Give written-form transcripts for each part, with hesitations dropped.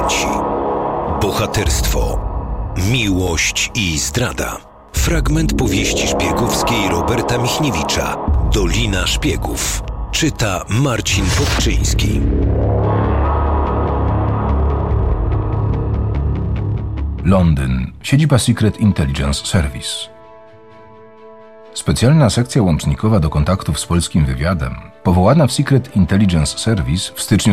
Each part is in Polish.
agenci, bohaterstwo, miłość i zdrada. Fragment powieści szpiegowskiej Roberta Michniewicza Dolina Szpiegów. Czyta Marcin Podczyński. Londyn. Siedziba Secret Intelligence Service. Specjalna sekcja łącznikowa do kontaktów z polskim wywiadem, powołana w Secret Intelligence Service w styczniu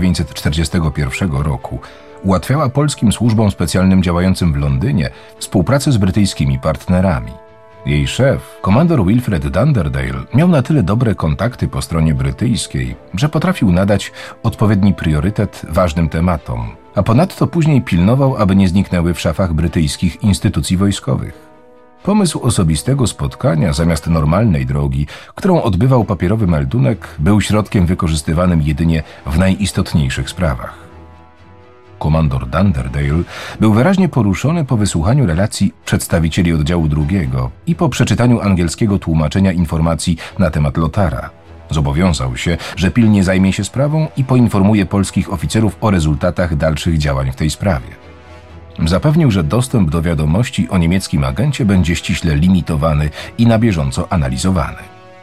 1941 roku, ułatwiała polskim służbom specjalnym działającym w Londynie współpracę z brytyjskimi partnerami. Jej szef, komandor Wilfred Dunderdale, miał na tyle dobre kontakty po stronie brytyjskiej, że potrafił nadać odpowiedni priorytet ważnym tematom, a ponadto później pilnował, aby nie zniknęły w szafach brytyjskich instytucji wojskowych. Pomysł osobistego spotkania zamiast normalnej drogi, którą odbywał papierowy meldunek, był środkiem wykorzystywanym jedynie w najistotniejszych sprawach. Komandor Dunderdale był wyraźnie poruszony po wysłuchaniu relacji przedstawicieli oddziału drugiego i po przeczytaniu angielskiego tłumaczenia informacji na temat Lothara. Zobowiązał się, że pilnie zajmie się sprawą i poinformuje polskich oficerów o rezultatach dalszych działań w tej sprawie. Zapewnił, że dostęp do wiadomości o niemieckim agencie będzie ściśle limitowany i na bieżąco analizowany.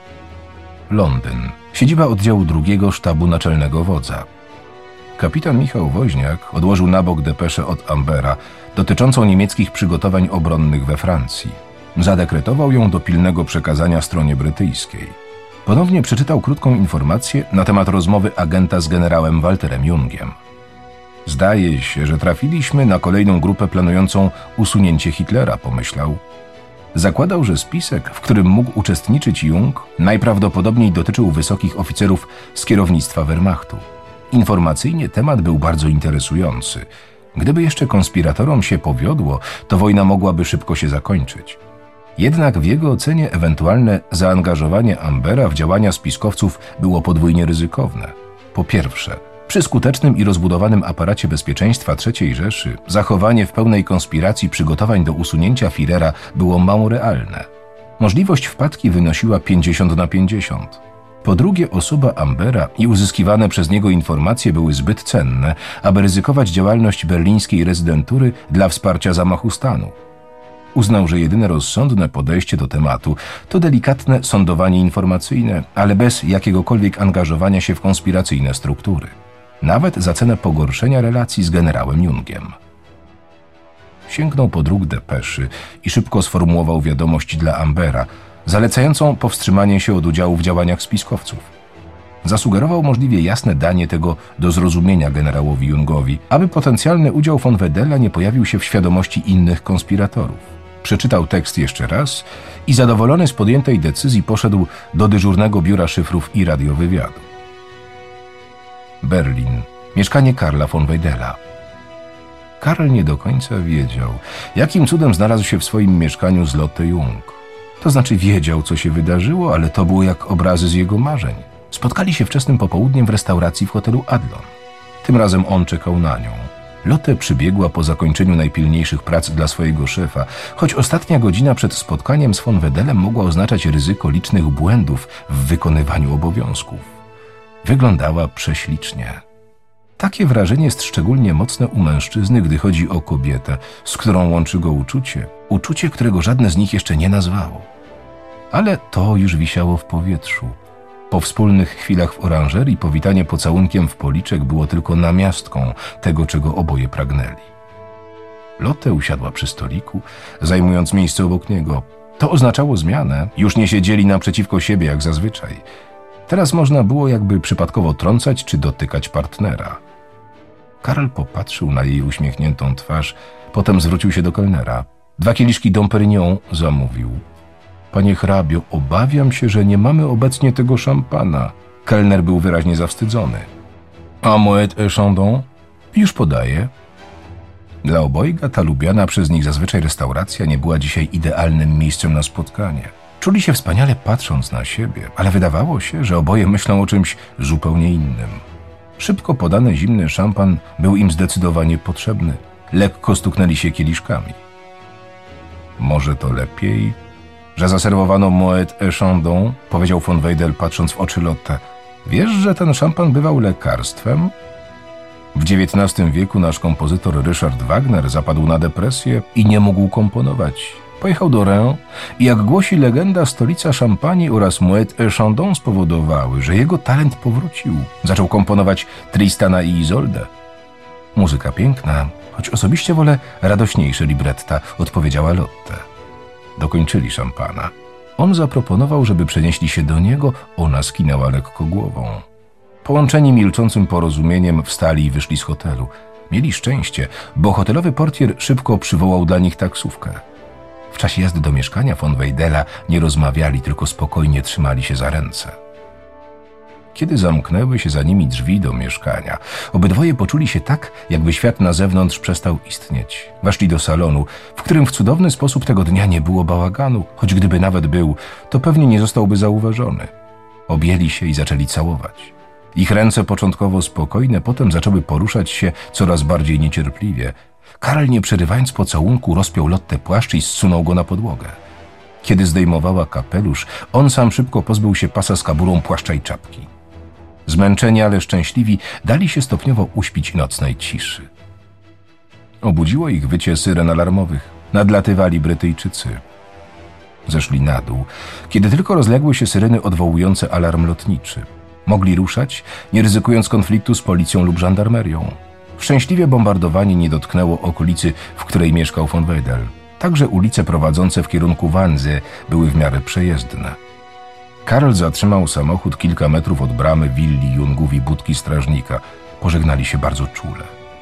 Londyn. Siedziba oddziału drugiego sztabu naczelnego wodza. Kapitan Michał Woźniak odłożył na bok depeszę od Ambera dotyczącą niemieckich przygotowań obronnych we Francji. Zadekretował ją do pilnego przekazania stronie brytyjskiej. Ponownie przeczytał krótką informację na temat rozmowy agenta z generałem Walterem Jungiem. Zdaje się, że trafiliśmy na kolejną grupę planującą usunięcie Hitlera, pomyślał. Zakładał, że spisek, w którym mógł uczestniczyć Jung, najprawdopodobniej dotyczył wysokich oficerów z kierownictwa Wehrmachtu. Informacyjnie temat był bardzo interesujący. Gdyby jeszcze konspiratorom się powiodło, to wojna mogłaby szybko się zakończyć. Jednak w jego ocenie ewentualne zaangażowanie Ambera w działania spiskowców było podwójnie ryzykowne. Po pierwsze, przy skutecznym i rozbudowanym aparacie bezpieczeństwa III Rzeszy zachowanie w pełnej konspiracji przygotowań do usunięcia Führera było mało realne. Możliwość wpadki wynosiła 50/50. Po drugie, osoba Ambera i uzyskiwane przez niego informacje były zbyt cenne, aby ryzykować działalność berlińskiej rezydentury dla wsparcia zamachu stanu. Uznał, że jedyne rozsądne podejście do tematu to delikatne sądowanie informacyjne, ale bez jakiegokolwiek angażowania się w konspiracyjne struktury. Nawet za cenę pogorszenia relacji z generałem Jungiem. Sięgnął po druk depeszy i szybko sformułował wiadomość dla Ambera, zalecającą powstrzymanie się od udziału w działaniach spiskowców. Zasugerował możliwie jasne danie tego do zrozumienia generałowi Jungowi, aby potencjalny udział von Wedela nie pojawił się w świadomości innych konspiratorów. Przeczytał tekst jeszcze raz i zadowolony z podjętej decyzji poszedł do dyżurnego biura szyfrów i radiowywiadu. Berlin. Mieszkanie Karla von Wedela. Karl nie do końca wiedział, jakim cudem znalazł się w swoim mieszkaniu z Lotte Jung. To znaczy wiedział, co się wydarzyło, ale to było jak obrazy z jego marzeń. Spotkali się wczesnym popołudniem w restauracji w hotelu Adlon. Tym razem on czekał na nią. Lotte przybiegła po zakończeniu najpilniejszych prac dla swojego szefa, choć ostatnia godzina przed spotkaniem z von Wedelem mogła oznaczać ryzyko licznych błędów w wykonywaniu obowiązków. Wyglądała prześlicznie. Takie wrażenie jest szczególnie mocne u mężczyzny, gdy chodzi o kobietę, z którą łączy go uczucie, którego żadne z nich jeszcze nie nazwało. Ale to już wisiało w powietrzu. Po wspólnych chwilach w oranżerii powitanie pocałunkiem w policzek było tylko namiastką tego, czego oboje pragnęli. Lotte usiadła przy stoliku, zajmując miejsce obok niego. To oznaczało zmianę, już nie siedzieli naprzeciwko siebie jak zazwyczaj. Teraz można było jakby przypadkowo trącać czy dotykać partnera. Karl popatrzył na jej uśmiechniętą twarz, potem zwrócił się do kelnera. 2 kieliszki Dom Perignon zamówił. Panie hrabio, obawiam się, że nie mamy obecnie tego szampana. Kelner był wyraźnie zawstydzony. A Moet et Chandon? Już podaję. Dla obojga ta lubiana przez nich zazwyczaj restauracja nie była dzisiaj idealnym miejscem na spotkanie. Czuli się wspaniale patrząc na siebie, ale wydawało się, że oboje myślą o czymś zupełnie innym. Szybko podany zimny szampan był im zdecydowanie potrzebny. Lekko stuknęli się kieliszkami. Może to lepiej, że zaserwowano Moet et Chandon, powiedział von Wedel, patrząc w oczy Lotte. Wiesz, że ten szampan bywał lekarstwem? W XIX wieku nasz kompozytor Richard Wagner zapadł na depresję i nie mógł komponować. Pojechał do Reims i jak głosi legenda, stolica Szampanii oraz Moet et Chandon spowodowały, że jego talent powrócił. Zaczął komponować Tristana i Izoldę. Muzyka piękna, choć osobiście wolę radośniejsze libretta, odpowiedziała Lotte. Dokończyli szampana. On zaproponował, żeby przenieśli się do niego, ona skinęła lekko głową. Połączeni milczącym porozumieniem wstali i wyszli z hotelu. Mieli szczęście, bo hotelowy portier szybko przywołał dla nich taksówkę. W czasie jazdy do mieszkania von Weidela nie rozmawiali, tylko spokojnie trzymali się za ręce. Kiedy zamknęły się za nimi drzwi do mieszkania, obydwoje poczuli się tak, jakby świat na zewnątrz przestał istnieć. Weszli do salonu, w którym w cudowny sposób tego dnia nie było bałaganu, choć gdyby nawet był, to pewnie nie zostałby zauważony. Objęli się i zaczęli całować. Ich ręce początkowo spokojne, potem zaczęły poruszać się coraz bardziej niecierpliwie. Karl, nie przerywając pocałunku, rozpiął Lotte płaszcz i zsunął go na podłogę. Kiedy zdejmowała kapelusz, on sam szybko pozbył się pasa z kaburą płaszcza i czapki. Zmęczeni, ale szczęśliwi, dali się stopniowo uśpić nocnej ciszy. Obudziło ich wycie syren alarmowych. Nadlatywali Brytyjczycy. Zeszli na dół, kiedy tylko rozległy się syreny odwołujące alarm lotniczy. Mogli ruszać, nie ryzykując konfliktu z policją lub żandarmerią. Szczęśliwie bombardowanie nie dotknęło okolicy, w której mieszkał von Weidel. Także ulice prowadzące w kierunku Wannsee były w miarę przejezdne. Karl zatrzymał samochód kilka metrów od bramy willi Jungów i budki strażnika. Pożegnali się bardzo czule.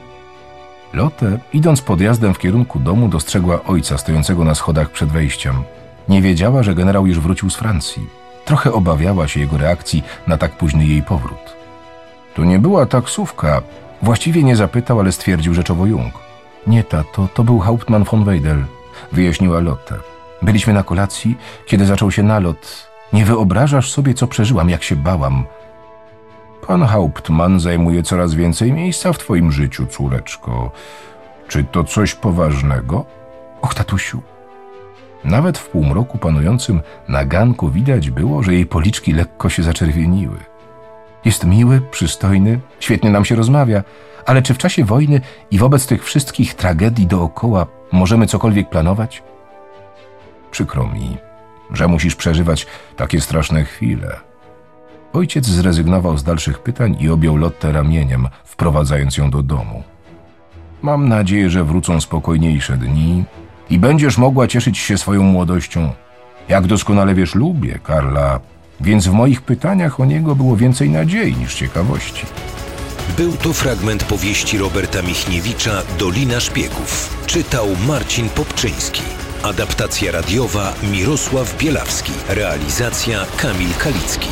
Lotte, idąc podjazdem w kierunku domu, dostrzegła ojca stojącego na schodach przed wejściem. Nie wiedziała, że generał już wrócił z Francji. Trochę obawiała się jego reakcji na tak późny jej powrót. To nie była taksówka. Właściwie nie zapytał, ale stwierdził rzeczowo Jung. Nie, tato, to był Hauptmann von Weidel, wyjaśniła Lotte. Byliśmy na kolacji, kiedy zaczął się nalot. Nie wyobrażasz sobie, co przeżyłam, jak się bałam. Pan Hauptmann zajmuje coraz więcej miejsca w twoim życiu, córeczko. Czy to coś poważnego? Och, tatusiu. Nawet w półmroku panującym na ganku widać było, że jej policzki lekko się zaczerwieniły. Jest miły, przystojny, świetnie nam się rozmawia, ale czy w czasie wojny i wobec tych wszystkich tragedii dookoła możemy cokolwiek planować? Przykro mi, że musisz przeżywać takie straszne chwile. Ojciec zrezygnował z dalszych pytań i objął Lotte ramieniem, wprowadzając ją do domu. Mam nadzieję, że wrócą spokojniejsze dni i będziesz mogła cieszyć się swoją młodością. Jak doskonale wiesz, lubię Karla, więc w moich pytaniach o niego było więcej nadziei niż ciekawości. Był to fragment powieści Roberta Michniewicza Dolina Szpiegów. Czytał Marcin Popczyński. Adaptacja radiowa Mirosław Bielawski. Realizacja Kamil Kalicki.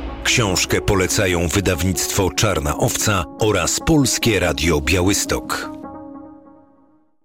Książkę polecają wydawnictwo Czarna Owca oraz Polskie Radio Białystok.